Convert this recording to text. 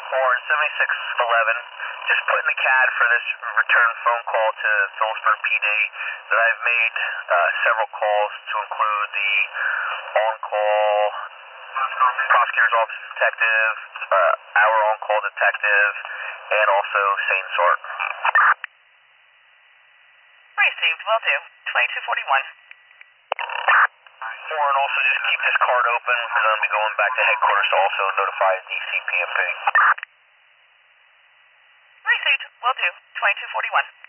Warren 7611, just putting the CAD for this return phone call to Phillipsburg PD that I've made several calls to include the on-call prosecutor's office detective, our on-call detective, and also Sane Sort. Received, will do. 2241. Warren, also just keep this card open because I'm going to be going back to headquarters to also notify DCPMP. Received, will do. 2241.